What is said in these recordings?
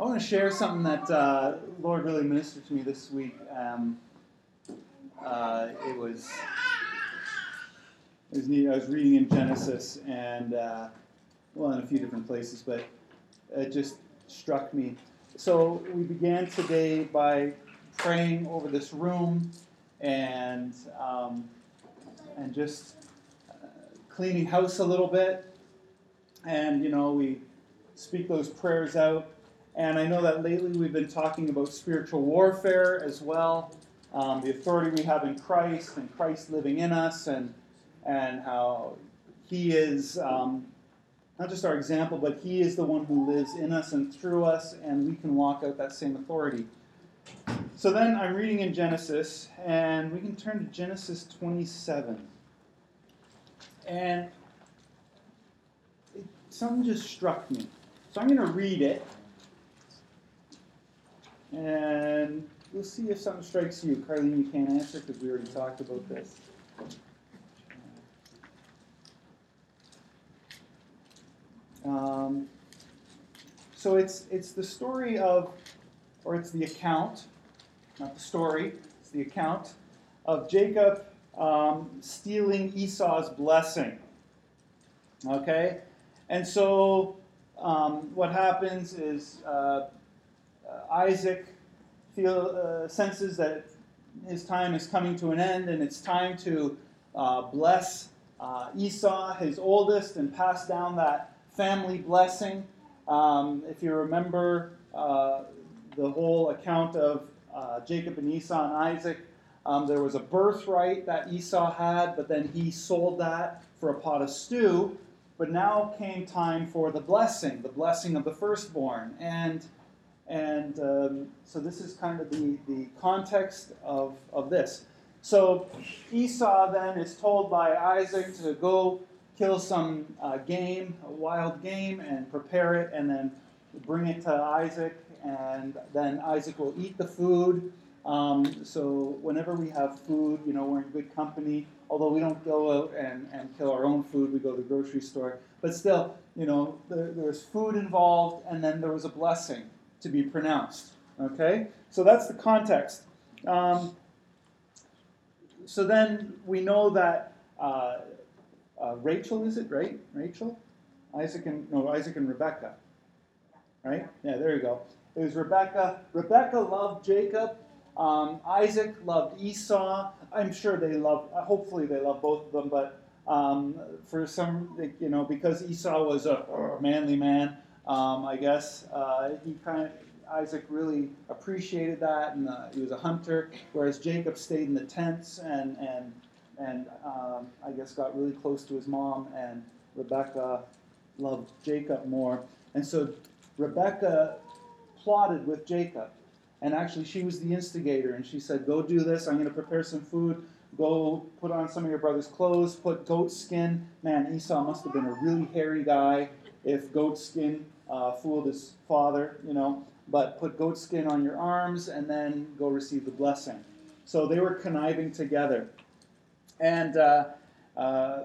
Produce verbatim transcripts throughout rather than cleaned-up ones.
want to share something that uh, Lord really ministered to me this week. Um, uh, it was it was neat. I was reading in Genesis, and uh, well, in a few different places, but it just struck me. So we began today by praying over this room and um, and just uh, cleaning house a little bit, and you know we speak those prayers out. And I know that lately we've been talking about spiritual warfare as well, um, the authority we have in Christ and Christ living in us, and and how He is um, not just our example, but He is the one who lives in us and through us, and we can walk out that same authority. So then I'm reading in Genesis, and we can turn to Genesis twenty-seven. And it, something just struck me. So I'm going to read it. And we'll see if something strikes you. Carlene, you can't answer because we already talked about this. Um, so it's it's the story of, or it's the account, not the story, it's the account of Jacob um, stealing Esau's blessing. Okay? And so um, what happens is uh, Uh, Isaac feel, uh, senses that his time is coming to an end, and it's time to uh, bless uh, Esau, his oldest, and pass down that family blessing. Um, if you remember uh, the whole account of uh, Jacob and Esau and Isaac, um, there was a birthright that Esau had, but then he sold that for a pot of stew. But now came time for the blessing, the blessing of the firstborn. And And um, so this is kind of the, the context of, of this. So Esau then is told by Isaac to go kill some uh, game, a wild game, and prepare it, and then bring it to Isaac, and then Isaac will eat the food. Um, so whenever we have food, you know, we're in good company. Although we don't go out and, and kill our own food, we go to the grocery store. But still, you know, there, there's food involved, and then there was a blessing to be pronounced. Okay? So that's the context. Um, so then we know that uh, uh, Rachel, is it, right? Rachel? Isaac and, no, Isaac and Rebekah. Right? Yeah, there you go. It was Rebekah. Rebekah loved Jacob. Um, Isaac loved Esau. I'm sure they loved, hopefully they loved both of them, but um, for some, you know, because Esau was a uh, manly man, Um, I guess uh, he kind of Isaac really appreciated that, and uh, he was a hunter. Whereas Jacob stayed in the tents and and and um, I guess got really close to his mom. And Rebekah loved Jacob more, and so Rebekah plotted with Jacob, and actually she was the instigator. And she said, "Go do this. I'm going to prepare some food. Go put on some of your brother's clothes. Put goat skin." Man, Esau must have been a really hairy guy if goat skin Uh, fooled his father, you know, but put goat skin on your arms and then go receive the blessing. So they were conniving together. And uh, uh,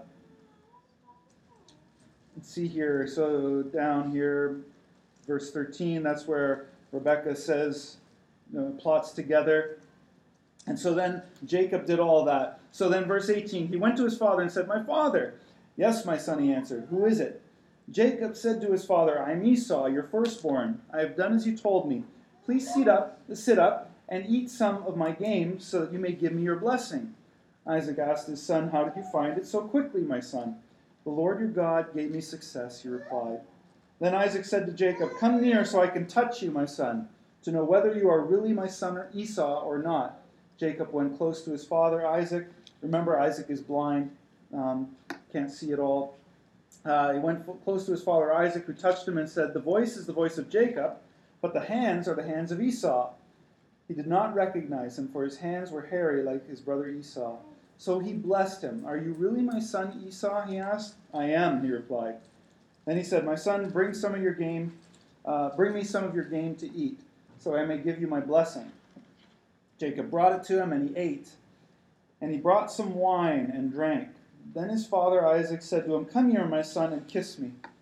let's see here. So down here, verse thirteen, that's where Rebekah says, you know, plots together. And so then Jacob did all that. So then verse eighteen, he went to his father and said, "My father." "Yes, my son," he answered. "Who is it?" Jacob said to his father, "I am Esau, your firstborn. I have done as you told me. Please sit up, sit up and eat some of my game so that you may give me your blessing." Isaac asked his son, "How did you find it so quickly, my son?" "The Lord your God gave me success," he replied. Then Isaac said to Jacob, "Come near so I can touch you, my son, to know whether you are really my son Esau or not." Jacob went close to his father Isaac. Remember, Isaac is blind, um, can't see at all. Uh, he went close to his father Isaac, who touched him and said, "The voice is the voice of Jacob, but the hands are the hands of Esau." He did not recognize him, for his hands were hairy like his brother Esau. So he blessed him. "Are you really my son Esau?" he asked. "I am," he replied. Then he said, "My son, bring some of your game, uh, bring me some of your game to eat, so I may give you my blessing." Jacob brought it to him, and he ate. And he brought some wine and drank. Then his father Isaac said to him, "Come here, my son, and kiss me."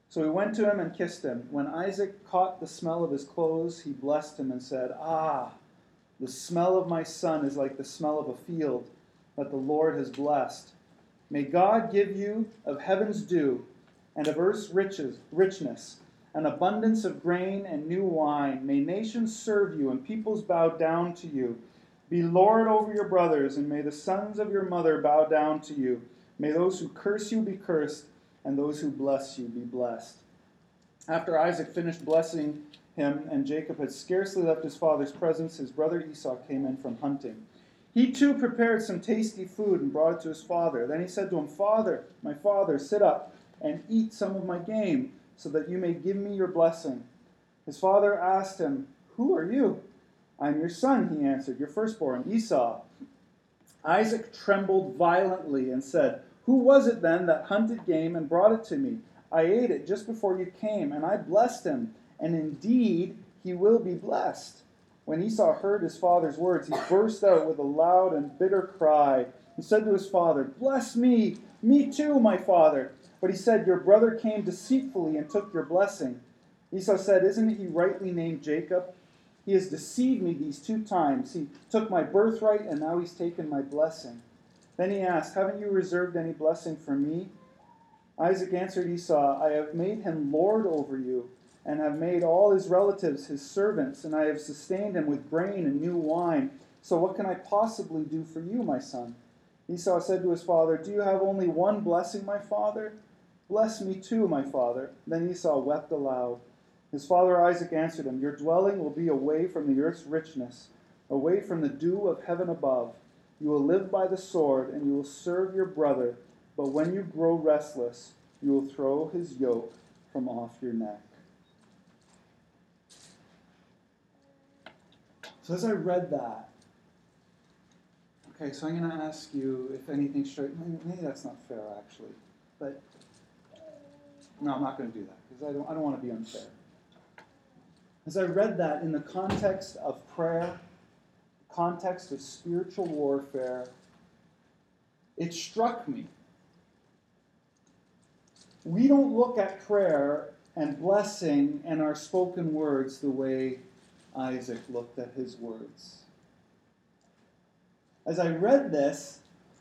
So he went to him and kissed him. When Isaac caught the smell of his clothes, he blessed him and said, "Ah, the smell of my son is like the smell of a field that the Lord has blessed. May God give you of heaven's dew and of earth's riches, richness, an abundance of grain and new wine. May nations serve you and peoples bow down to you. Be Lord over your brothers, and may the sons of your mother bow down to you. May those who curse you be cursed, and those who bless you be blessed." After Isaac finished blessing him, and Jacob had scarcely left his father's presence, his brother Esau came in from hunting. He too prepared some tasty food and brought it to his father. Then he said to him, "Father, my father, sit up and eat some of my game, so that you may give me your blessing." His father asked him, "Who are you?" "I am your son," he answered, "your firstborn, Esau." Isaac trembled violently and said, "Who was it then that hunted game and brought it to me? I ate it just before you came, and I blessed him, and indeed he will be blessed." When Esau heard his father's words, he burst out with a loud and bitter cry. He said to his father, "Bless me, me too, my father." But he said, "Your brother came deceitfully and took your blessing." Esau said, "Isn't he rightly named Jacob? He has deceived me these two times. He took my birthright, and now he's taken my blessing." Then he asked, "Haven't you reserved any blessing for me?" Isaac answered Esau, "I have made him lord over you, and have made all his relatives his servants, and I have sustained him with grain and new wine. So what can I possibly do for you, my son?" Esau said to his father, "Do you have only one blessing, my father? Bless me too, my father." Then Esau wept aloud. His father Isaac answered him, "Your dwelling will be away from the earth's richness, away from the dew of heaven above. You will live by the sword, and you will serve your brother. But when you grow restless, you will throw his yoke from off your neck." So as I read that, okay, so I'm going to ask you if anything straight. Maybe that's not fair, actually. But no, I'm not going to do that because I don't. I don't want to be unfair. As I read that in the context of prayer, context of spiritual warfare, it struck me. We don't look at prayer and blessing and our spoken words the way Isaac looked at his words. As I read this,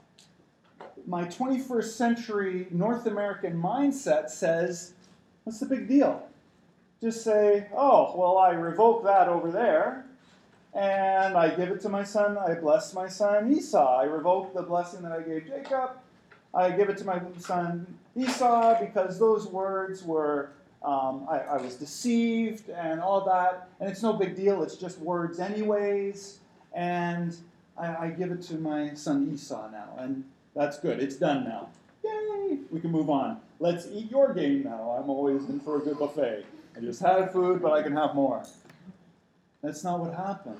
my twenty-first century North American mindset says, what's the big deal? Just say, oh, well, I revoke that over there, and I give it to my son, I bless my son Esau. I revoke the blessing that I gave Jacob. I give it to my son Esau because those words were, um, I, I was deceived and all that, and it's no big deal, it's just words anyways, and I, I give it to my son Esau now, and that's good, it's done now. Yay, we can move on. Let's eat your game now. I'm always in for a good buffet. I just had food, but I can have more. That's not what happened.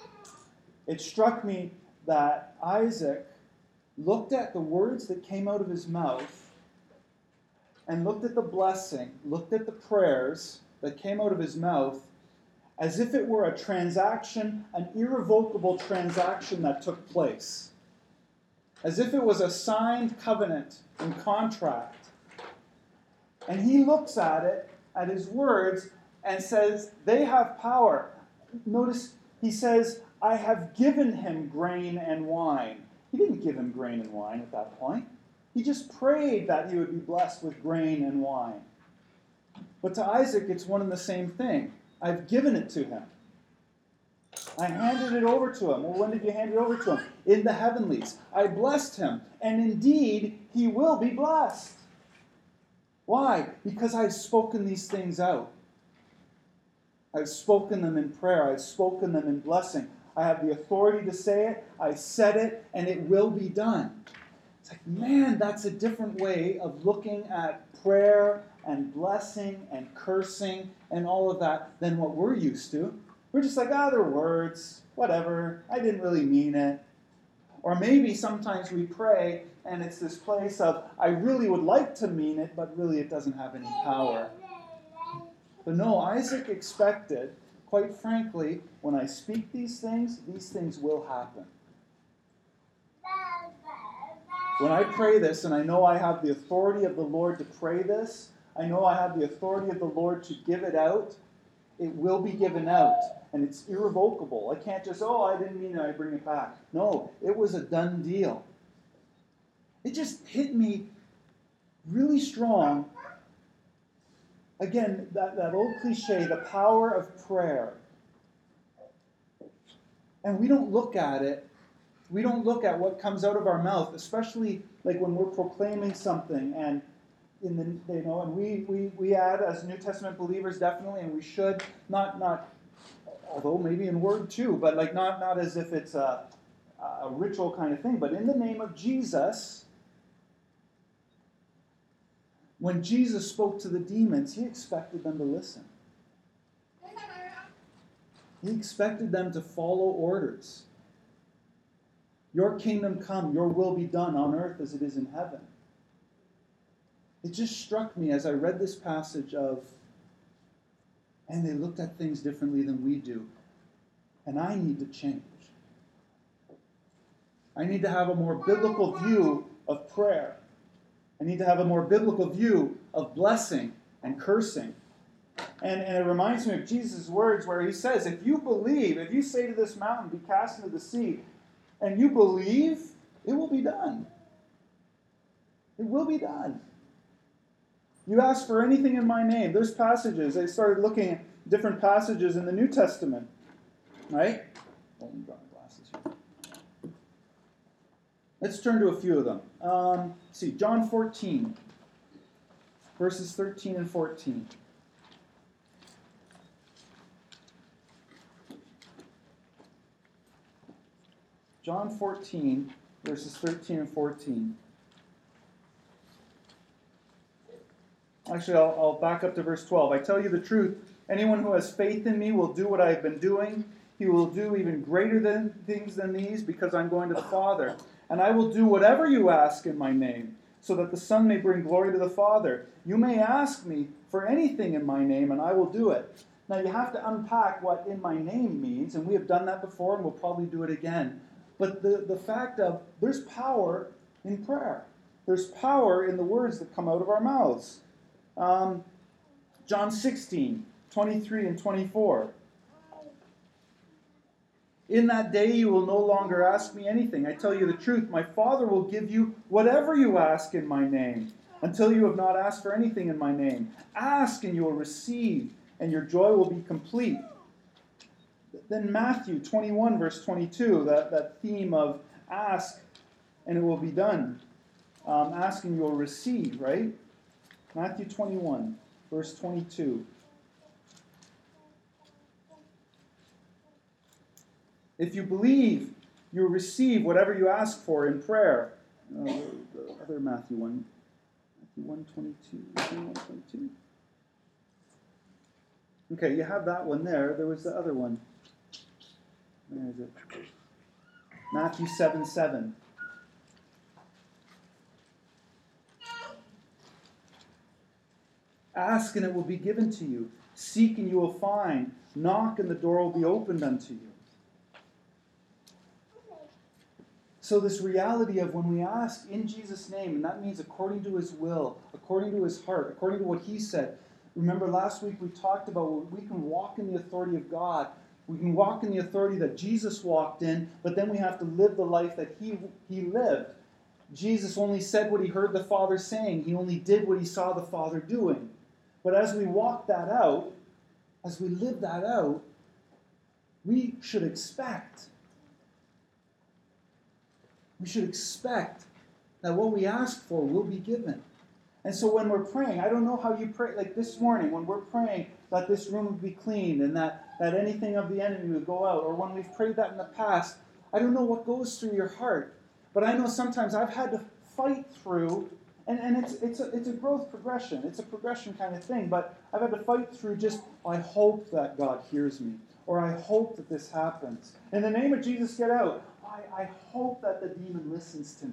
It struck me that Isaac looked at the words that came out of his mouth and looked at the blessing, looked at the prayers that came out of his mouth as if it were a transaction, an irrevocable transaction that took place. As if it was a signed covenant and contract. And he looks at it, at his words, and says, they have power. Notice he says, I have given him grain and wine. He didn't give him grain and wine at that point. He just prayed that he would be blessed with grain and wine. But to Isaac, it's one and the same thing. I've given it to him. I handed it over to him. Well, when did you hand it over to him? In the heavenlies. I blessed him, and indeed, he will be blessed. Why? Because I've spoken these things out. I've spoken them in prayer. I've spoken them in blessing. I have the authority to say it. I said it, and it will be done. It's like, man, that's a different way of looking at prayer and blessing and cursing and all of that than what we're used to. We're just like, ah, they're words, whatever. I didn't really mean it. Or maybe sometimes we pray, and it's this place of, I really would like to mean it, but really it doesn't have any power. But no, Isaac expected, quite frankly, when I speak these things, these things will happen. When I pray this, and I know I have the authority of the Lord to pray this, I know I have the authority of the Lord to give it out. It will be given out, and it's irrevocable. I can't just, oh, I didn't mean it, I bring it back. No, it was a done deal. It just hit me really strong. Again, that, that old cliche, the power of prayer. And we don't look at it. We don't look at what comes out of our mouth, especially like when we're proclaiming something and in the you know, and we, we, we add as New Testament believers definitely, and we should, not not although maybe in word too, but like not, not as if it's a, a ritual kind of thing, but in the name of Jesus. When Jesus spoke to the demons, he expected them to listen. He expected them to follow orders. Your kingdom come, your will be done on earth as it is in heaven. It just struck me as I read this passage of, and they looked at things differently than we do. And I need to change. I need to have a more biblical view of prayer. I need to have a more biblical view of blessing and cursing. And, and it reminds me of Jesus' words where he says, if you believe, if you say to this mountain, be cast into the sea, and you believe, it will be done. It will be done. You ask for anything in my name. There's passages. I started looking at different passages in the New Testament. Right? Oh, let me draw my glasses here. Let's turn to a few of them. Um, let's see, John fourteen, verses thirteen and fourteen. John fourteen, verses thirteen and fourteen. Actually, I'll, I'll back up to verse twelve. I tell you the truth, anyone who has faith in me will do what I have been doing. He will do even greater than things than these, because I'm going to the Father. And I will do whatever you ask in my name, so that the Son may bring glory to the Father. You may ask me for anything in my name, and I will do it. Now, you have to unpack what in my name means, and we have done that before, and we'll probably do it again. But the, the fact of, there's power in prayer. There's power in the words that come out of our mouths. Um, John sixteen, twenty-three and twenty-four. In that day you will no longer ask me anything. I tell you the truth, my Father will give you whatever you ask in my name, until you have not asked for anything in my name. Ask and you will receive, and your joy will be complete. Then Matthew twenty-one, verse twenty-two, that, that theme of ask and it will be done. Um, ask and you will receive, right? Matthew twenty-one, verse twenty-two. If you believe, you will receive whatever you ask for in prayer. Uh, the other Matthew one. Matthew one twenty-two. one twenty-two. Okay, you have that one there. There was the other one. Where is it? Matthew seven seven. Ask and it will be given to you. Seek and you will find. Knock and the door will be opened unto you. So this reality of when we ask in Jesus' name, and that means according to his will, according to his heart, according to what he said. Remember last week we talked about we can walk in the authority of God. We can walk in the authority that Jesus walked in, but then we have to live the life that he, he lived. Jesus only said what he heard the Father saying. He only did what he saw the Father doing. But as we walk that out, as we live that out, we should expect. We should expect that what we ask for will be given. And so when we're praying, I don't know how you pray, like this morning, when we're praying that this room would be cleaned and that, that anything of the enemy would go out, or when we've prayed that in the past, I don't know what goes through your heart. But I know sometimes I've had to fight through, and, and it's it's a, it's a growth progression. It's a progression kind of thing, but I've had to fight through just, I hope that God hears me, or I hope that this happens. In the name of Jesus, get out. I, I hope that the demon listens to me.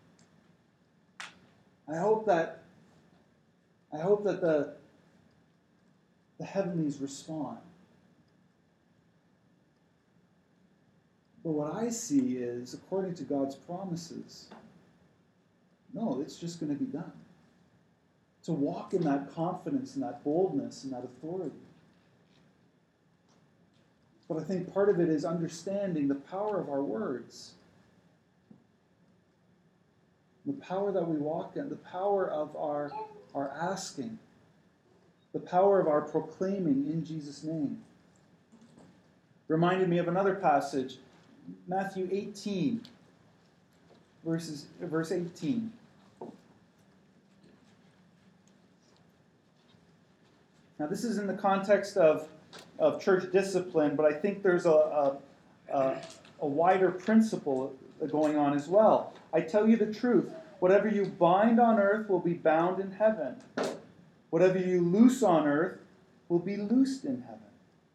I hope that I hope that the, the heavenlies respond. But what I see is, according to God's promises, no, it's just going to be done. to walk in that confidence and that boldness and that authority. But I think part of it is understanding the power of our words. The power that we walk in, the power of our, our asking, the power of our proclaiming in Jesus' name. Reminded me of another passage, Matthew eighteen, verses, verse eighteen. Now this is in the context of, of church discipline, but I think there's a, a, a, a wider principle going on as well. I tell you the truth, whatever you bind on earth will be bound in heaven. Whatever you loose on earth will be loosed in heaven.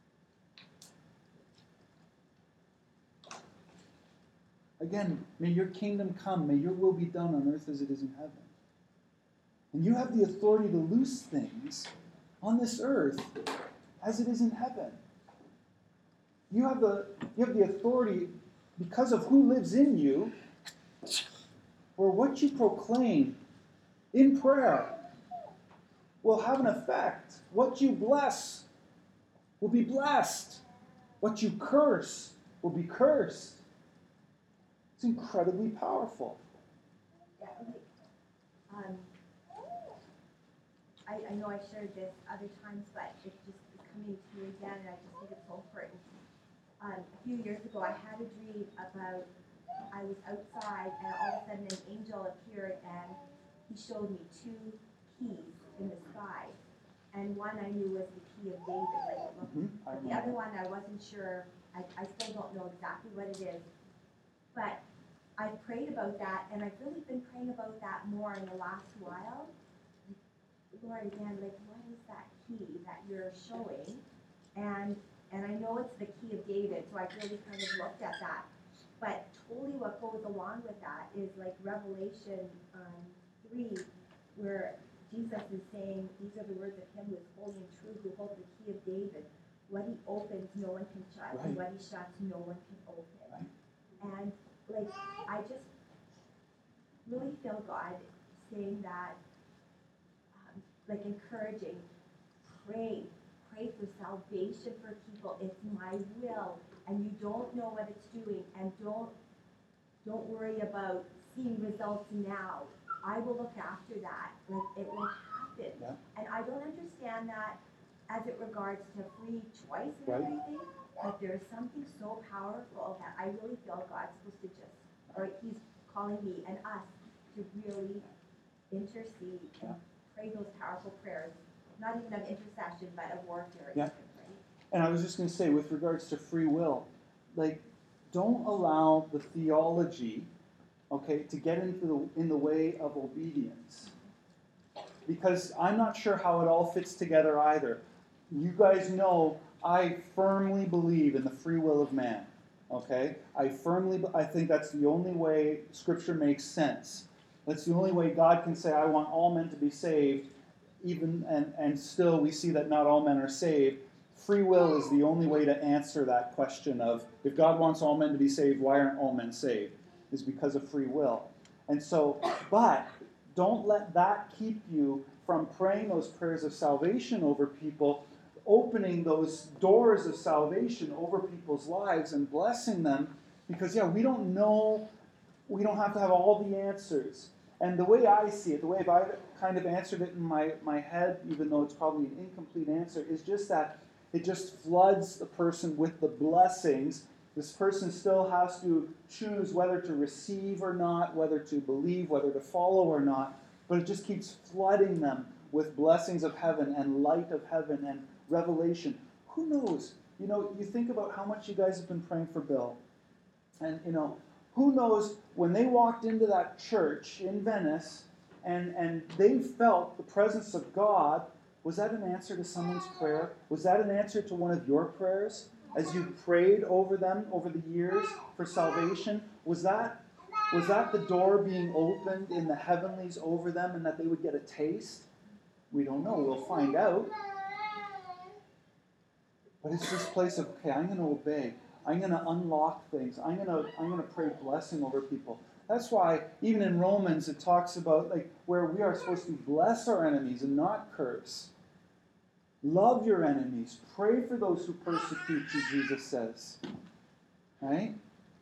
Again, may your kingdom come, may your will be done on earth as it is in heaven. And you have the authority to loose things on this earth as it is in heaven. You have the, you have the authority because of who lives in you, where what you proclaim in prayer will have an effect. What you bless will be blessed. What you curse will be cursed. It's incredibly powerful. Yeah, okay. Um, I, I know I shared this other times, but it just is coming to me again, and I just think it's so important. Um, a few years ago, I had a dream about I was outside, and all of a sudden an angel appeared, and he showed me two keys in the sky. And one I knew was the key of David, like it looked. Mm-hmm. But the other one I wasn't sure. I, I still don't know exactly what it is. But I prayed about that, and I've really been praying about that more in the last while. Lord, again, like, what is that key that you're showing? And and I know it's the key of David, so I really kind of looked at that. But totally what goes along with that is like Revelation um, three, where Jesus is saying, these are the words of him who is holy and true, who holds the key of David. What he opens, no one can shut, Right. and what he shuts, no one can open. Right. And like, I just really feel God saying that, um, like encouraging, pray, pray for salvation for people. It's my will, and you don't know what it's doing, and don't don't worry about seeing results now. I will look after that. Like, it will happen. Yeah. And I don't understand that as it regards to free choice and Right. everything, but there's something so powerful that I really feel God's supposed to just, or he's calling me and us to really intercede and pray those powerful prayers, not even of intercession, but of warfare. Yeah. Even, right? And I was just going to say, with regards to free will, like, don't allow the theology, okay, to get into the in the way of obedience. Because I'm not sure how it all fits together either. You guys know I firmly believe in the free will of man. Okay? I firmly, I think that's the only way Scripture makes sense. That's the only way God can say, I want all men to be saved, even and, and still we see that not all men are saved. Free will is the only way to answer that question of, if God wants all men to be saved, why aren't all men saved? Is because of free will. And so, but don't let that keep you from praying those prayers of salvation over people, opening those doors of salvation over people's lives and blessing them, because, yeah, we don't know, we don't have to have all the answers. And the way I see it, the way I've kind of answered it in my, my head, even though it's probably an incomplete answer, is just that it just floods the person with the blessings. This person still has to choose whether to receive or not, whether to believe, whether to follow or not, but it just keeps flooding them with blessings of heaven and light of heaven and revelation. Who knows? You know, you think about how much you guys have been praying for Bill. And, you know, who knows, when they walked into that church in Venice and, and they felt the presence of God, was that an answer to someone's prayer? Was that an answer to one of your prayers? As you prayed over them over the years for salvation, was that was that the door being opened in the heavenlies over them and that they would get a taste? We don't know. We'll find out. But it's this place of, okay, I'm going to obey. I'm going to unlock things. I'm going to I'm going to pray blessing over people. That's why even in Romans it talks about like where we are supposed to bless our enemies and not curse. Love your enemies. Pray for those who persecute you, Jesus says. Right?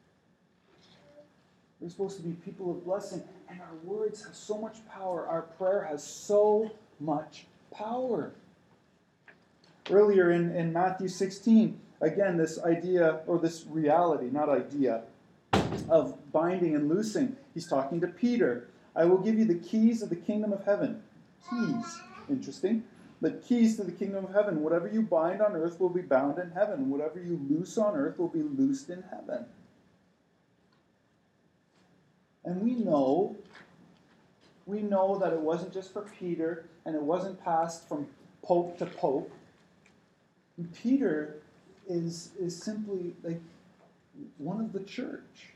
We're supposed to be people of blessing, and our words have so much power. Our prayer has so much power. Earlier in, in Matthew sixteen, again, this idea, or this reality, not idea, of binding and loosing. He's talking to Peter. I will give you the keys of the kingdom of heaven. Keys. Interesting. The keys to the kingdom of heaven. Whatever you bind on earth will be bound in heaven. Whatever you loose on earth will be loosed in heaven. And we know, we know that it wasn't just for Peter, and it wasn't passed from pope to pope. Peter is, is simply like one of the church.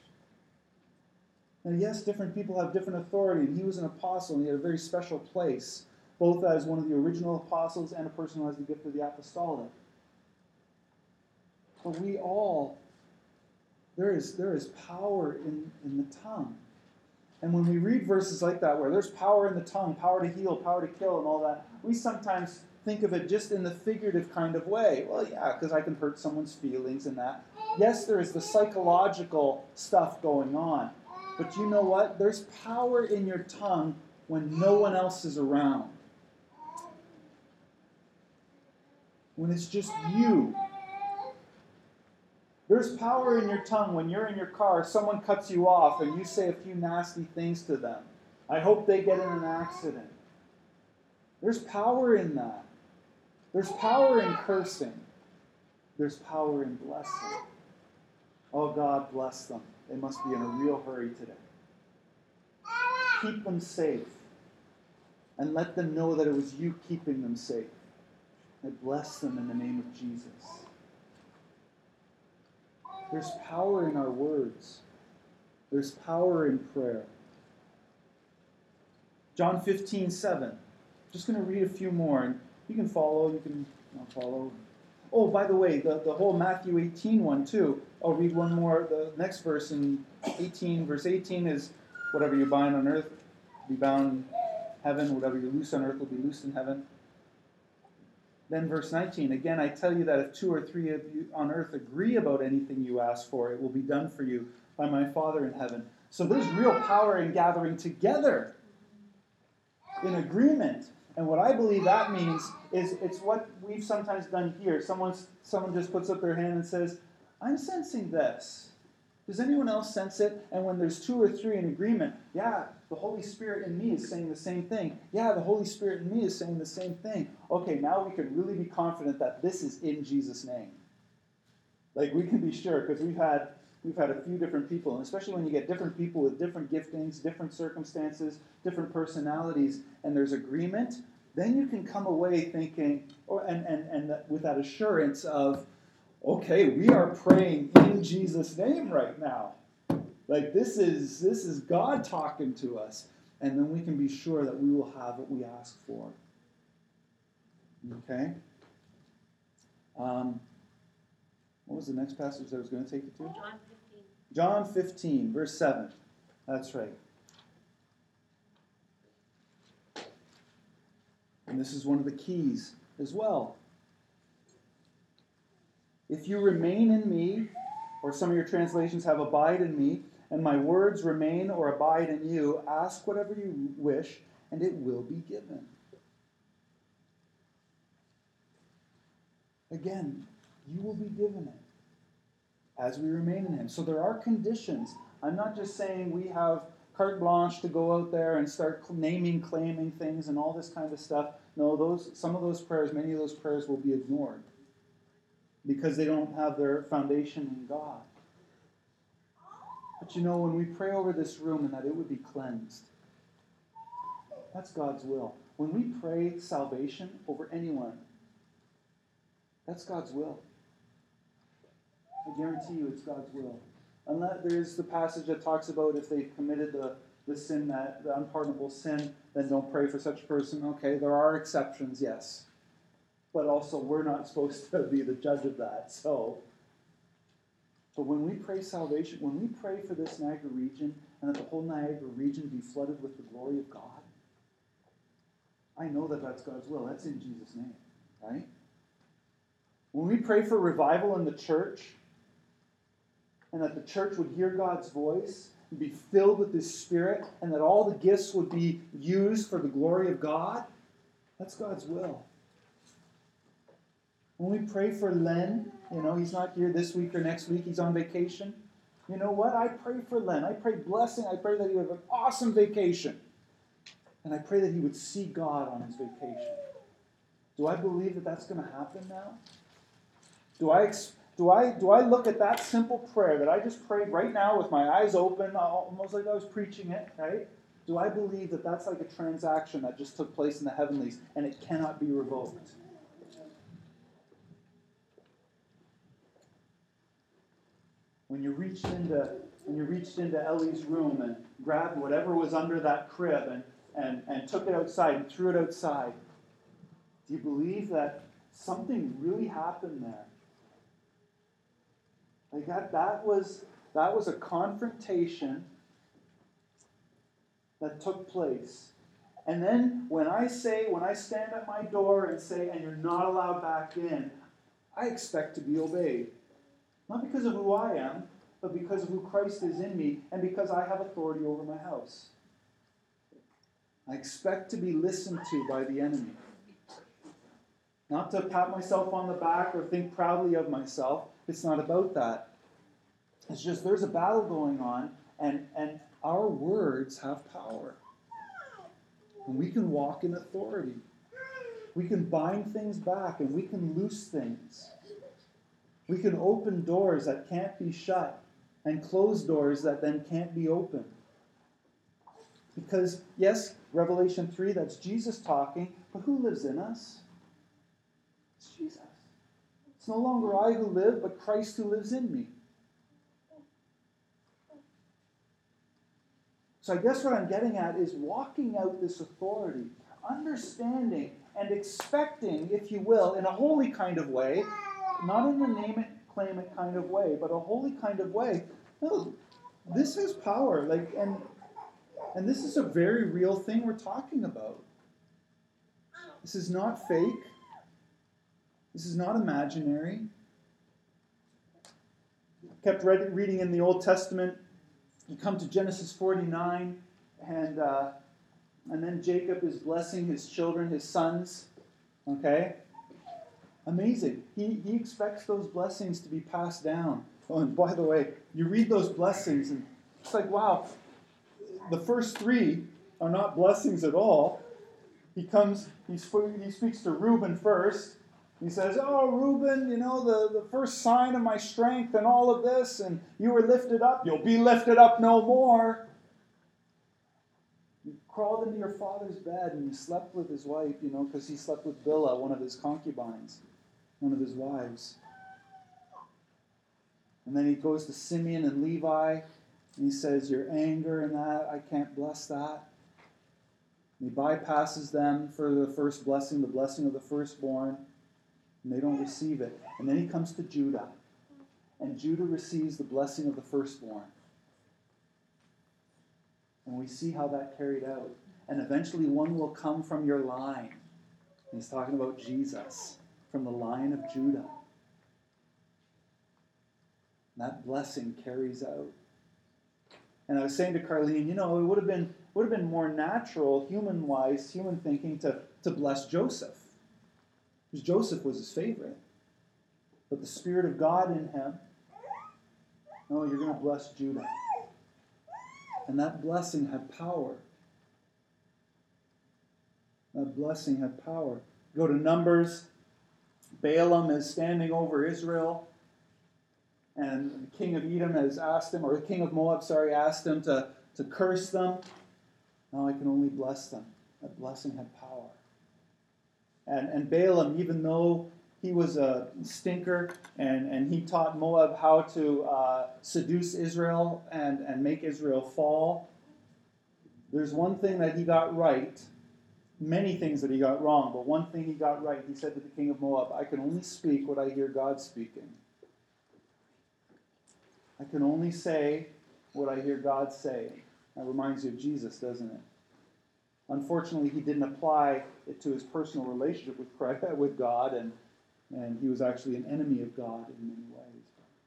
And yes, different people have different authority, and he was an apostle, and he had a very special place, both as one of the original apostles and a person who has the gift of the apostolic. But we all, there is, there is power in, in the tongue. And when we read verses like that, where there's power in the tongue, power to heal, power to kill, and all that, we sometimes think of it just in the figurative kind of way. Well, yeah, because I can hurt someone's feelings and that. Yes, there is the psychological stuff going on. But you know what? There's power in your tongue when no one else is around. When it's just you. There's power in your tongue when you're in your car, someone cuts you off, and you say a few nasty things to them. I hope they get in an accident. There's power in that. There's power in cursing. There's power in blessing. Oh, God, bless them. They must be in a real hurry today. Keep them safe. And let them know that it was you keeping them safe. I bless them in the name of Jesus. There's power in our words. There's power in prayer. John fifteen, seven. Just going to read a few more, and you can follow, you can you know, follow. Oh, by the way, the, the whole Matthew eighteen one too. I'll read one more. The next verse in eighteen, verse eighteen is, whatever you bind on earth will be bound in heaven. Whatever you loose on earth will be loosed in heaven. Then verse nineteen, again, I tell you that if two or three of you on earth agree about anything you ask for, it will be done for you by my Father in heaven. So there's real power in gathering together in agreement. And what I believe that means is it's what we've sometimes done here. Someone's, someone just puts up their hand and says, I'm sensing this. Does anyone else sense it? And when there's two or three in agreement, yeah, the Holy Spirit in me is saying the same thing. Yeah, the Holy Spirit in me is saying the same thing. Okay, now we can really be confident that this is in Jesus' name. Like, we can be sure, because we've had we've had a few different people, and especially when you get different people with different giftings, different circumstances, different personalities, and there's agreement, then you can come away thinking, or and and, and that, with that assurance of, okay, we are praying in Jesus' name right now. Like, this is this is God talking to us. And then we can be sure that we will have what we ask for. Okay? Um, what was the next passage I was going to take you to? John fifteen. John fifteen, verse seven. That's right. And this is one of the keys as well. If you remain in me, or some of your translations have abide in me, and my words remain or abide in you, ask whatever you wish, and it will be given. Again, you will be given it as we remain in him. So there are conditions. I'm not just saying we have carte blanche to go out there and start naming, claiming things and all this kind of stuff. No, those some of those prayers, many of those prayers will be ignored because they don't have their foundation in God. But you know, when we pray over this room and that it would be cleansed, that's God's will. When we pray salvation over anyone, that's God's will. I guarantee you it's God's will. Unless there's the passage that talks about if they've committed the, the sin, that the unpardonable sin, then don't pray for such a person. Okay, there are exceptions, yes. But also, we're not supposed to be the judge of that. So, So when we pray salvation, when we pray for this Niagara region, and that the whole Niagara region be flooded with the glory of God, I know that that's God's will. That's in Jesus' name, right? When we pray for revival in the church, and that the church would hear God's voice, and be filled with His Spirit, and that all the gifts would be used for the glory of God, that's God's will. When we pray for Len, you know, he's not here this week or next week, he's on vacation. You know what? I pray for Len. I pray blessing. I pray that he would have an awesome vacation. And I pray that he would see God on his vacation. Do I believe that that's going to happen now? Do I, do I, do I look at that simple prayer that I just prayed right now with my eyes open, almost like I was preaching it, right? Do I believe that that's like a transaction that just took place in the heavenlies and it cannot be revoked? When you reached into when you reached into Ellie's room and grabbed whatever was under that crib and, and, and took it outside and threw it outside, do you believe that something really happened there? Like that that was that was a confrontation that took place. And then when I say, when I stand at my door and say, and you're not allowed back in, I expect to be obeyed. Not because of who I am, but because of who Christ is in me, and because I have authority over my house. I expect to be listened to by the enemy. Not to pat myself on the back or think proudly of myself. It's not about that. It's just there's a battle going on, and, and our words have power. And we can walk in authority. We can bind things back, and we can loose things. We can open doors that can't be shut and close doors that then can't be opened. Because, yes, Revelation three, that's Jesus talking, but who lives in us? It's Jesus. It's no longer I who live, but Christ who lives in me. So I guess what I'm getting at is walking out this authority, understanding and expecting, if you will, in a holy kind of way, not in the name it, claim it kind of way, but a holy kind of way. No, this has power, like, and and this is a very real thing we're talking about. This is not fake. This is not imaginary. Kept read, reading in the Old Testament. You come to Genesis forty-nine, and uh, and then Jacob is blessing his children, his sons. Okay. Amazing. He, he expects those blessings to be passed down. Oh, and by the way, you read those blessings, and it's like, wow, the first three are not blessings at all. He comes, he, sp- he speaks to Reuben first. He says, oh, Reuben, you know, the, the first sign of my strength and all of this, and you were lifted up. You'll be lifted up no more. You crawled into your father's bed, and you slept with his wife, you know, because he slept with Bilhah, one of his concubines. One of his wives. And then he goes to Simeon and Levi, and he says, your anger and that, I can't bless that. And he bypasses them for the first blessing, the blessing of the firstborn, and they don't receive it. And then he comes to Judah, and Judah receives the blessing of the firstborn. And we see how that carried out. And eventually one will come from your line. And he's talking about Jesus. From the line of Judah. And that blessing carries out. And I was saying to Carlene, you know, it would have been would have been more natural, human-wise, human thinking, to, to bless Joseph. Because Joseph was his favorite. But the Spirit of God in him, no, you're going to bless Judah. And that blessing had power. That blessing had power. Go to Numbers. Balaam is standing over Israel, and the king of Edom has asked him, or the king of Moab, sorry, asked him to, to curse them. No, I can only bless them. That blessing had power. And, and Balaam, even though he was a stinker, and, and he taught Moab how to uh, seduce Israel and, and make Israel fall, there's one thing that he got right. Many things that he got wrong, but one thing he got right. He said to the king of Moab, I can only speak what I hear God speaking. I can only say what I hear God say. That reminds you of Jesus, doesn't it? Unfortunately, he didn't apply it to his personal relationship with Christ, with God, and, and he was actually an enemy of God in many ways.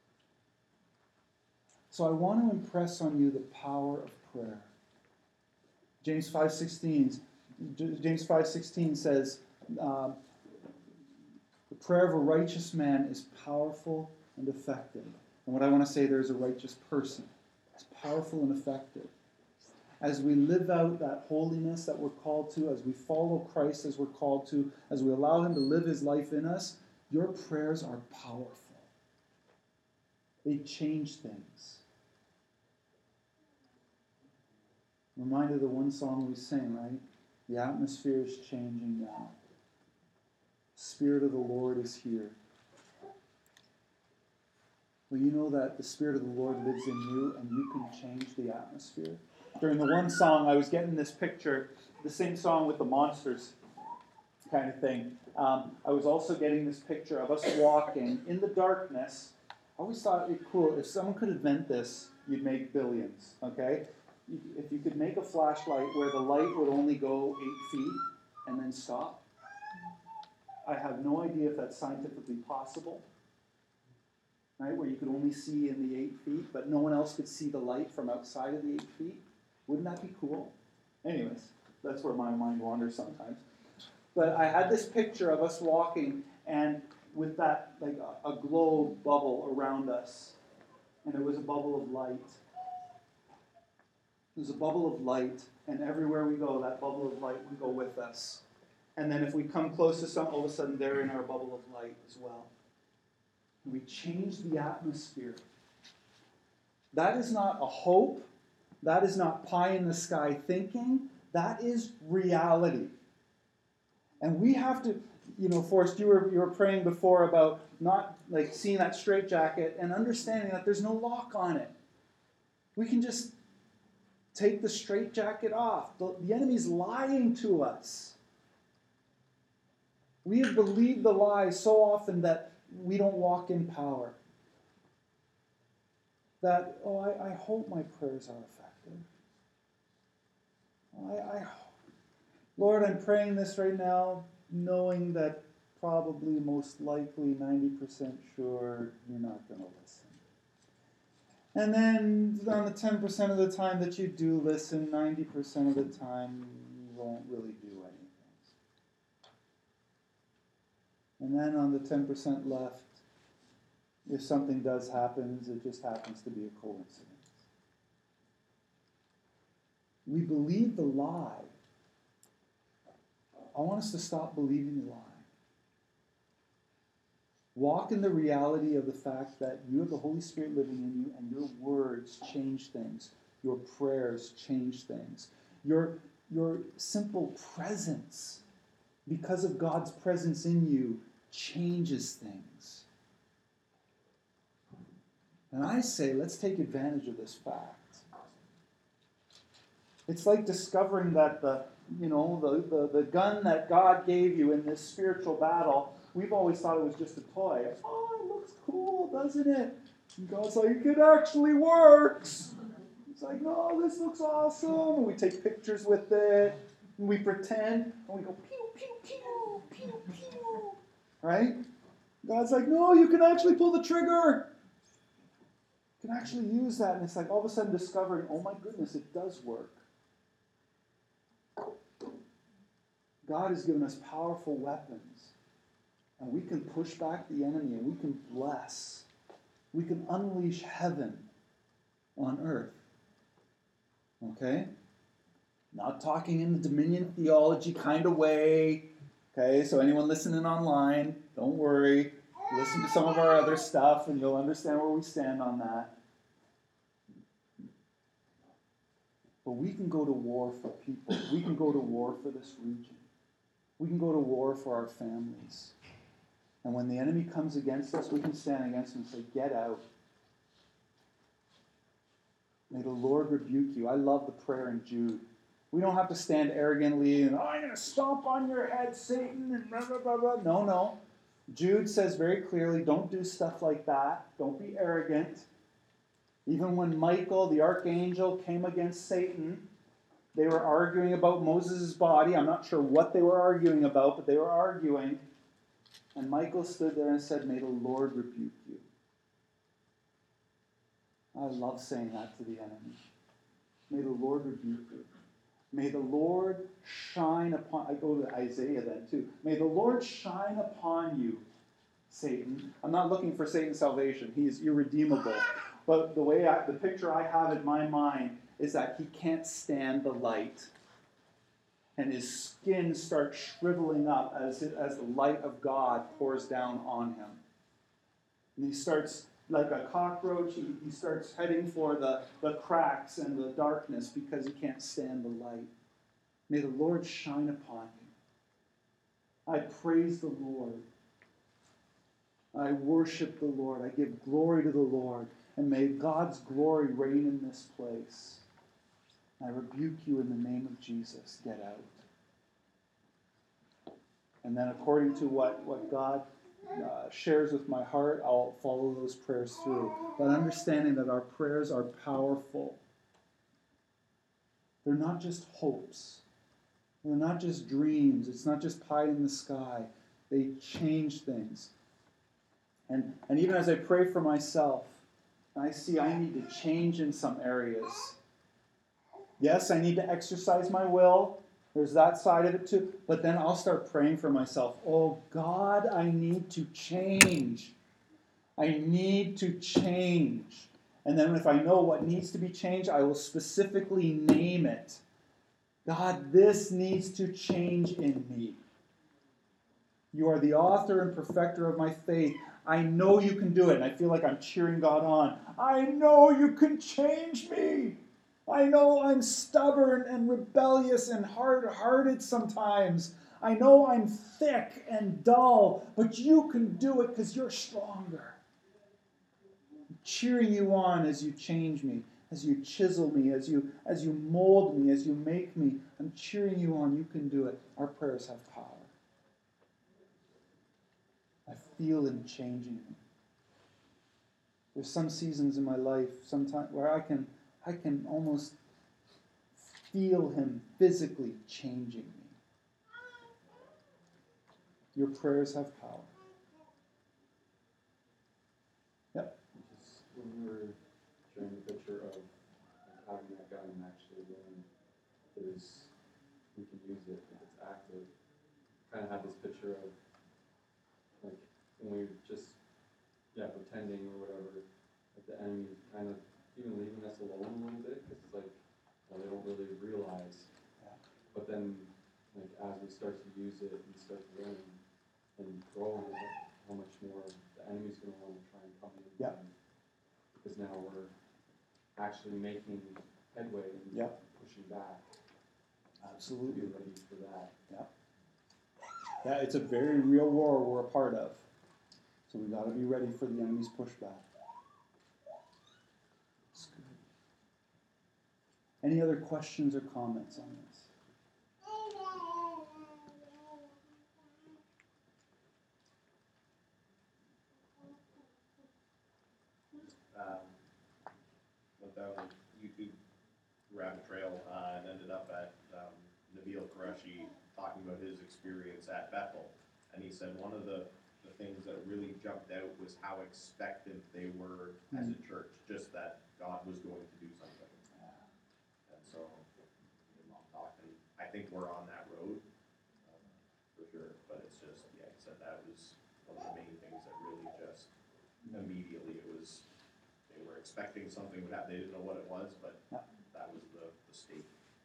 So I want to impress on you the power of prayer. James five sixteen, James five sixteen says, um, the prayer of a righteous man is powerful and effective. And what I want to say there is a righteous person. It's powerful and effective. As we live out that holiness that we're called to, as we follow Christ as we're called to, as we allow him to live his life in us, your prayers are powerful. They change things. I'm reminded of the one song we sing, right? The atmosphere is changing now. The Spirit of the Lord is here. Well, you know that the Spirit of the Lord lives in you and you can change the atmosphere. During the one song, I was getting this picture, the same song with the monsters kind of thing. Um, I was also getting this picture of us walking in the darkness. I always thought it cool. If someone could invent this, you'd make billions, okay? If you could make a flashlight where the light would only go eight feet and then stop. I have no idea if that's scientifically possible. Right, where you could only see in the eight feet, but no one else could see the light from outside of the eight feet. Wouldn't that be cool? Anyways, that's where my mind wanders sometimes. But I had this picture of us walking, and with that, like a, a glow bubble around us, and it was a bubble of light. It was a bubble of light, and everywhere we go, that bubble of light would go with us. And then if we come close to something, all of a sudden they're in our bubble of light as well. We change the atmosphere. That is not a hope. That is not pie in the sky thinking. That is reality. And we have to, you know, Forrest, you were you were praying before about not like seeing that straitjacket and understanding that there's no lock on it. We can just take the straitjacket off. The, the enemy's lying to us. We have believed the lie so often that we don't walk in power. That, oh, I, I hope my prayers are effective. I, I, Lord, I'm praying this right now, knowing that probably, most likely, ninety percent sure you're not going to listen. And then on the ten percent of the time that you do listen, ninety percent of the time you won't really do anything. And then on the ten percent left, if something does happen, it just happens to be a coincidence. We believe the lie. I want us to stop believing the lie. Walk in the reality of the fact that you have the Holy Spirit living in you, and your words change things. Your prayers change things. Your, your simple presence, because of God's presence in you, changes things. And I say, let's take advantage of this fact. It's like discovering that the, you know, the, the, the gun that God gave you in this spiritual battle, we've always thought it was just a toy. Oh, it looks cool, doesn't it? And God's like, it actually works. It's like, no, this looks awesome. And we take pictures with it, and we pretend, and we go, pew, pew, pew, pew, pew. Right? God's like, no, you can actually pull the trigger. You can actually use that. And it's like all of a sudden discovering, oh my goodness, it does work. God has given us powerful weapons. And we can push back the enemy, and we can bless. We can unleash heaven on earth. Okay? Not talking in the dominion theology kind of way. Okay, so anyone listening online, don't worry. Listen to some of our other stuff, and you'll understand where we stand on that. But we can go to war for people. We can go to war for this region. We can go to war for our families. And when the enemy comes against us, we can stand against him and say, get out. May the Lord rebuke you. I love the prayer in Jude. We don't have to stand arrogantly and, oh, I'm going to stomp on your head, Satan, and blah, blah, blah, blah. No, no. Jude says very clearly, don't do stuff like that. Don't be arrogant. Even when Michael, the archangel, came against Satan, they were arguing about Moses' body. I'm not sure what they were arguing about, but they were arguing. And Michael stood there and said, "May the Lord rebuke you." I love saying that to the enemy. May the Lord rebuke you. May the Lord shine upon... I go to Isaiah then too. May the Lord shine upon you, Satan. I'm not looking for Satan's salvation. He is irredeemable. But the way I, the picture I have in my mind is that he can't stand the light. And his skin starts shriveling up as, it, as the light of God pours down on him. And he starts, like a cockroach, he, he starts heading for the, the cracks and the darkness because he can't stand the light. May the Lord shine upon you. I praise the Lord. I worship the Lord. I give glory to the Lord. And may God's glory reign in this place. I rebuke you in the name of Jesus. Get out. And then according to what, what God uh, shares with my heart, I'll follow those prayers through. But understanding that our prayers are powerful. They're not just hopes. They're not just dreams. It's not just pie in the sky. They change things. And, and even as I pray for myself, I see I need to change in some areas. Yes, I need to exercise my will. There's that side of it too. But then I'll start praying for myself. Oh God, I need to change. I need to change. And then if I know what needs to be changed, I will specifically name it. God, this needs to change in me. You are the author and perfecter of my faith. I know you can do it. And I feel like I'm cheering God on. I know you can change me. I know I'm stubborn and rebellious and hard-hearted sometimes. I know I'm thick and dull, but you can do it because you're stronger. I'm cheering you on as you change me, as you chisel me, as you, as you mold me, as you make me. I'm cheering you on. You can do it. Our prayers have power. I feel him changing me. There's some seasons in my life sometimes where I can I can almost feel him physically changing me. Your prayers have power. Yep. Just when we were showing the picture of having that gun and actually when there's we can use it if it's active. Kind of have this picture of like when we just yeah pretending or whatever, like the enemy kind of even leaving us alone a little bit because it's like well, they don't really realize. Yeah. But then like as we start to use it and start to learn and grow in it, how much more the enemy's going to want to try and come in. Yeah. And, because now we're actually making headway and yeah. pushing back. Absolutely. Be ready for that. Yeah. Yeah, it's a very real war we're a part of. So we've got to be ready for the enemy's pushback. It's good. Any other questions or comments on this? Um, went down the YouTube rabbit trail uh, and ended up at um, Nabil Qureshi talking about his experience at Bethel. And he said one of the, the things that really jumped out was how expectant they were mm-hmm. as a church, just that God was going to do something. And so, you know, I'm talking, I think we're on that road, uh, for sure. But it's just, yeah, he said that was one of the main things that really just immediately it was, they were expecting something would happen. They didn't know what it was, but yeah. that was the, the state.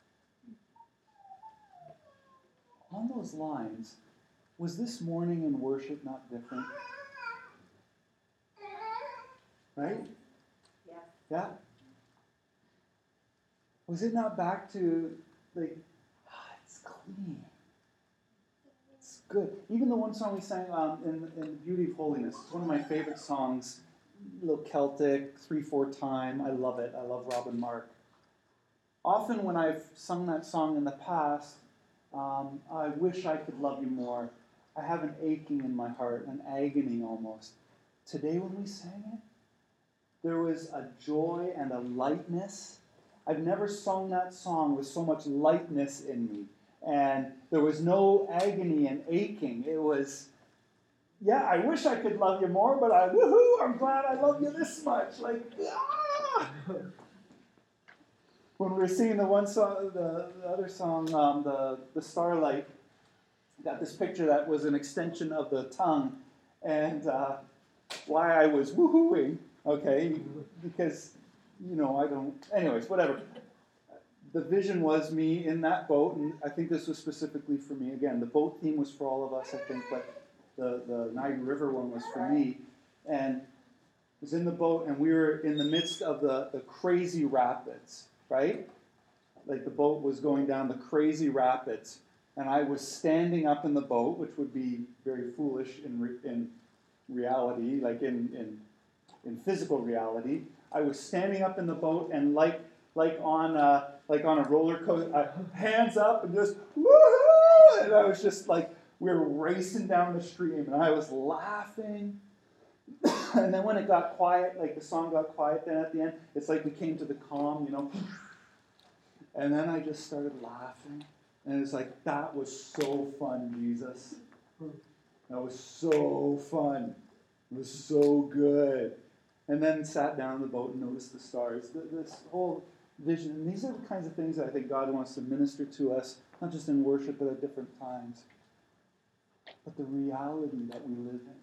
On those lines, was this morning in worship not different? Right? Yeah. Yeah. Was it not back to, like, ah, it's clean. It's good. Even the one song we sang um, in, in The Beauty of Holiness, it's one of my favorite songs. A little Celtic, three four time. I love it. I love Robin Mark. Often when I've sung that song in the past, um, I wish I could love you more. I have an aching in my heart, an agony almost. Today when we sang it, there was a joy and a lightness. I've never sung that song with so much lightness in me. And there was no agony and aching. It was, yeah, I wish I could love you more, but I, woohoo, I'm glad I love you this much. Like, ah! When we were singing the one song, the, the other song, um, the, the Starlight, got this picture that was an extension of the tongue. And uh, why I was woohooing, okay, because, you know, I don't, anyways, whatever. The vision was me in that boat, and I think this was specifically for me. Again, the boat theme was for all of us, I think, but the, the Niagara River one was for me. And I was in the boat, and we were in the midst of the, the crazy rapids, right? Like the boat was going down the crazy rapids, and I was standing up in the boat, which would be very foolish in, re, in reality, like in, in, in physical reality. I was standing up in the boat, and like like on a, like on a roller coaster, uh, hands up and just woohoo! And I was just like, we were racing down the stream, and I was laughing. And then when it got quiet, like the song got quiet, then at the end, it's like we came to the calm, you know. And then I just started laughing, and it's like, that was so fun, Jesus. That was so fun. It was so good. And then sat down in the boat and noticed the stars. This whole vision. And these are the kinds of things that I think God wants to minister to us, not just in worship, but at different times. But the reality that we live in.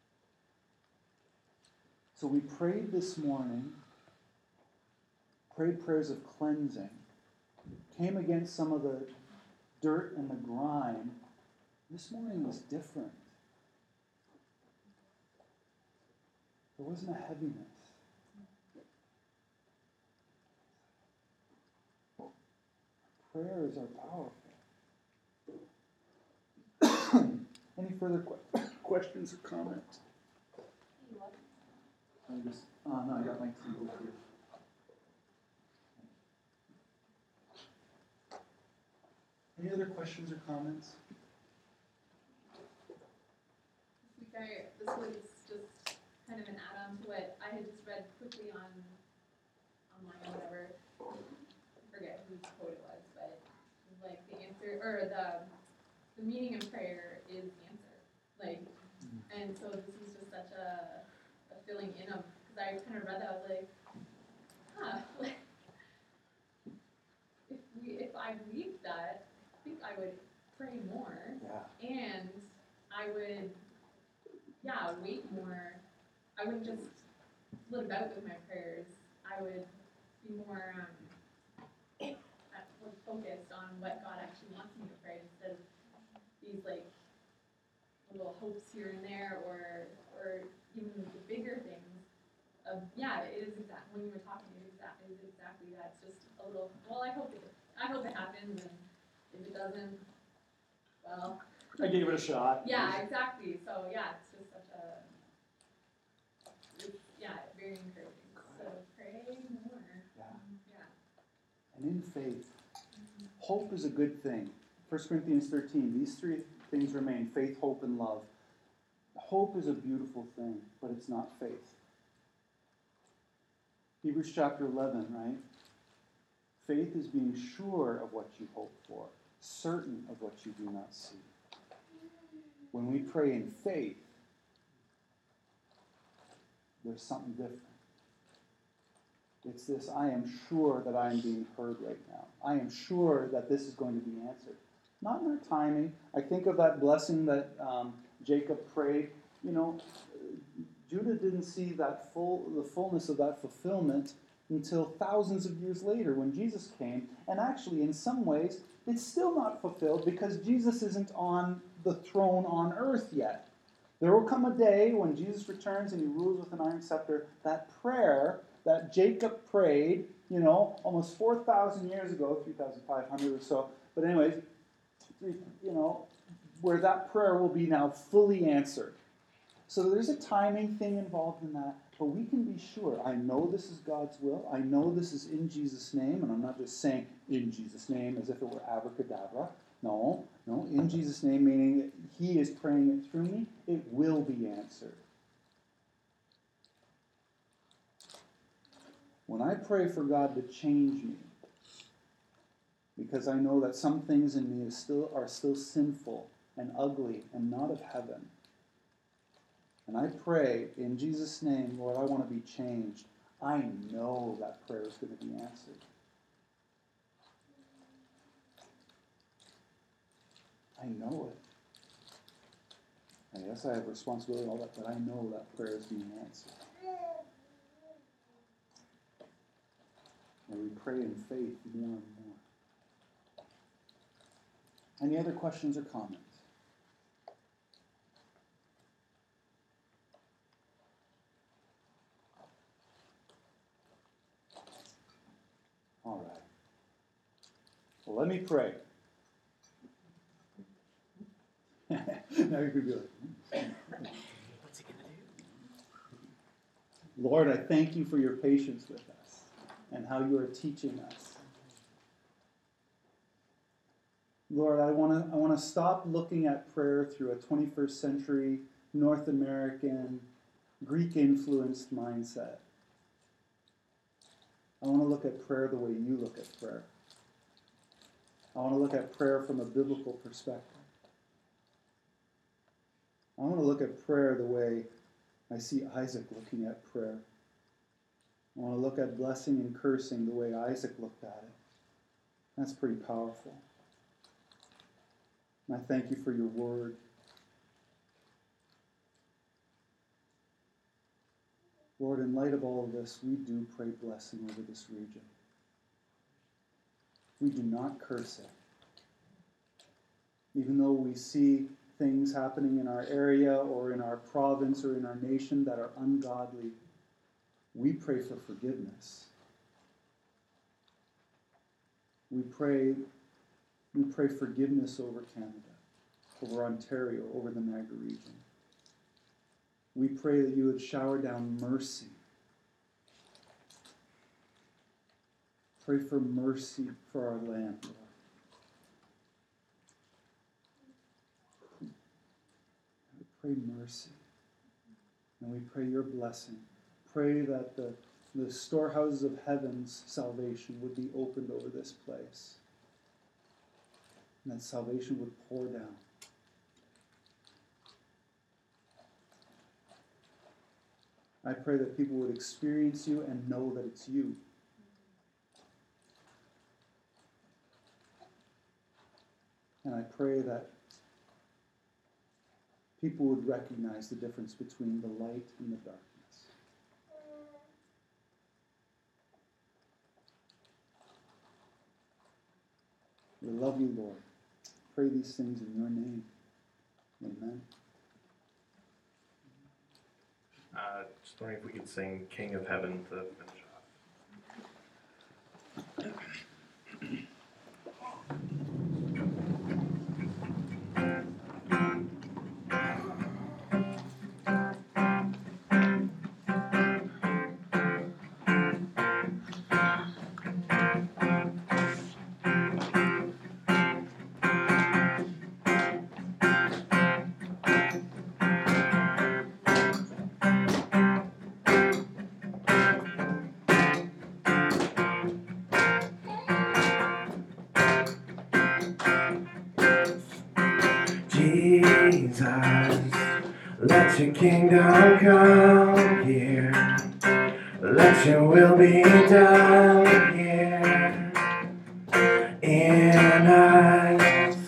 So we prayed this morning, prayed prayers of cleansing, came against some of the dirt and the grime. This morning was different. There wasn't a heaviness. Prayers are powerful. Any further que- questions or comments? I'm just, oh no, I got my tea over here. Any other questions or comments? This week I, this was just kind of an add-on to what I had just read quickly on online or whatever. I forget whose quote it was, but it was like the answer, or the the meaning of prayer is the answer. Like, and so this was just such a, a filling in of, because I kind of read that, I was like, huh, like, if we, if I believed that, I think I would pray more, Yeah. and I would, yeah, wait more. I wouldn't just flit about with my prayers. I would be more um, focused on what God actually wants me to pray instead of these like little hopes here and there, or or even the bigger things. Of yeah, it is exact. When you were talking, it is exactly it is exactly that. It's just a little. Well, I hope it. I hope it happens, and if it doesn't, well. I gave it a shot. Yeah, exactly. So yeah, it's just such a. It's, yeah, very encouraging. So pray more. Yeah. Yeah. And in faith, hope is a good thing. First Corinthians thirteen, these three things remain: faith, hope, and love. Hope is a beautiful thing, but it's not faith. Hebrews chapter eleven, right? Faith is being sure of what you hope for, certain of what you do not see. When we pray in faith, there's something different. It's this, I am sure that I am being heard right now. I am sure that this is going to be answered. Not in our timing. I think of that blessing that um, Jacob prayed. You know, Judah didn't see that full, the fullness of that fulfillment until thousands of years later when Jesus came. And actually, in some ways, it's still not fulfilled because Jesus isn't on the throne on earth yet. There will come a day when Jesus returns and he rules with an iron scepter. That prayer that Jacob prayed, you know, almost four thousand years ago, three thousand five hundred or so. But anyways, you know, where that prayer will be now fully answered. So there's a timing thing involved in that. But we can be sure, I know this is God's will. I know this is in Jesus' name. And I'm not just saying in Jesus' name as if it were abracadabra. No, no, in Jesus' name, meaning he is praying it through me. It will be answered. When I pray for God to change me, because I know that some things in me is still, are still sinful and ugly and not of heaven, and I pray in Jesus' name, Lord, I want to be changed, I know that prayer is going to be answered. I know it. And yes, I have responsibility and all that, but I know that prayer is being answered. And we pray in faith more and more. Any other questions or comments? All right. Well, let me pray. Now you could be like, what's he going to do? Lord, I thank you for your patience with us and how you are teaching us. Lord, I want to I want to stop looking at prayer through a twenty-first century North American Greek-influenced mindset. I want to look at prayer the way you look at prayer. I want to look at prayer from a biblical perspective. I want to look at prayer the way I see Isaac looking at prayer. I want to look at blessing and cursing the way Isaac looked at it. That's pretty powerful. And I thank you for your word. Lord, in light of all of this, we do pray blessing over this region. We do not curse it. Even though we see things happening in our area or in our province or in our nation that are ungodly, we pray for forgiveness. We pray, we pray forgiveness over Canada, over Ontario, over the Niagara region. We pray that you would shower down mercy. Pray for mercy for our land, Lord. Pray mercy. And we pray your blessing. Pray that the, the storehouses of heaven's salvation would be opened over this place. And that salvation would pour down. I pray that people would experience you and know that it's you. And I pray that people would recognize the difference between the light and the darkness. We love you, Lord. Pray these things in your name. Amen. Uh, just wondering if we could sing King of Heaven to finish off. Jesus, let your kingdom come here. Let your will be done here in us.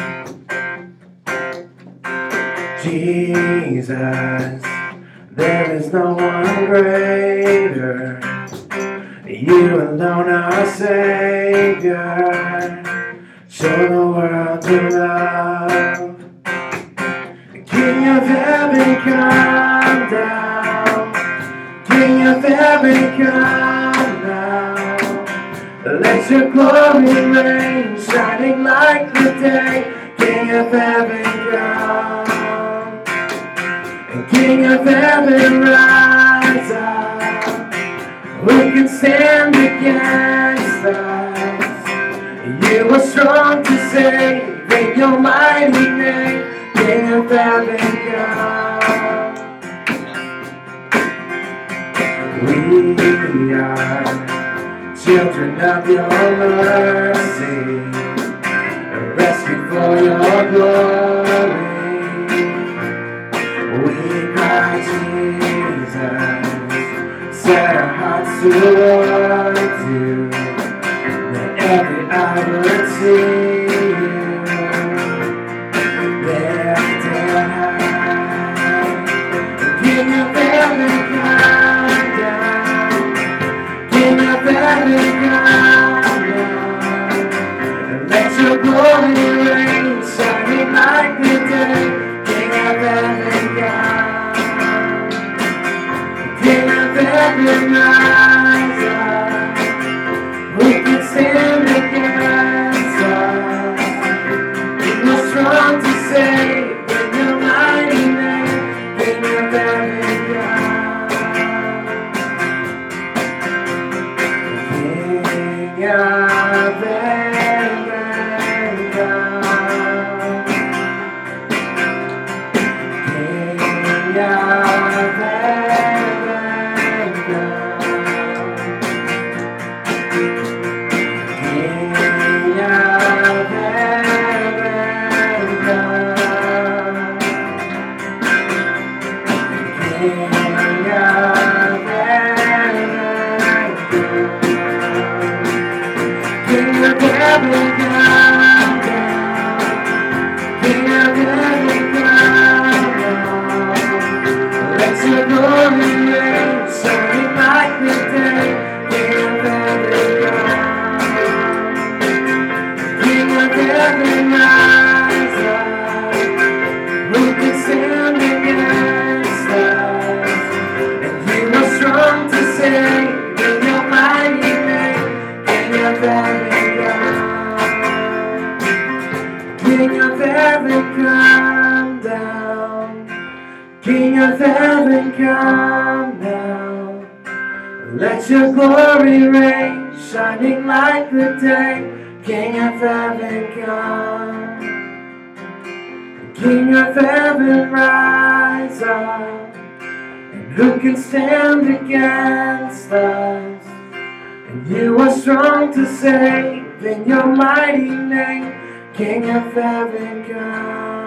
Jesus, there is no one greater. You alone are Savior. Show the world your love. King of heaven, come down. King of heaven, come now. Let your glory reign, shining like the day. King of heaven, come. And King of heaven, rise up. Who can stand against us? You are strong to save in your mighty name. King of heaven, come. We We are children of your mercy, rescued for your glory. We cry, Jesus, set our hearts towards you. Let every eye would see you. Lifted high, King of heaven, come down. King of heaven, come down. And let your glory reign, shining like the day. King of heaven, come. King of heaven, rise up. Who can stand against us? You are strong to save in your mighty name. King of heaven, come. King of heaven, come. King of heaven, come. King of heaven, come. King of heaven, come. King of heaven, come down. King of heaven, come down. Let your glory reign, shining like the day. King of heaven, come. King of heaven, rise up. Who can stand against us? And you are strong to save in your mighty name. King of heaven, come. King of heaven, come down. King of heaven, come down. Let your glory reign, shining like the day. King of heaven, come. King of heaven, rise up. And who can stand against us? And you are strong to save in your mighty name. King of heaven, come.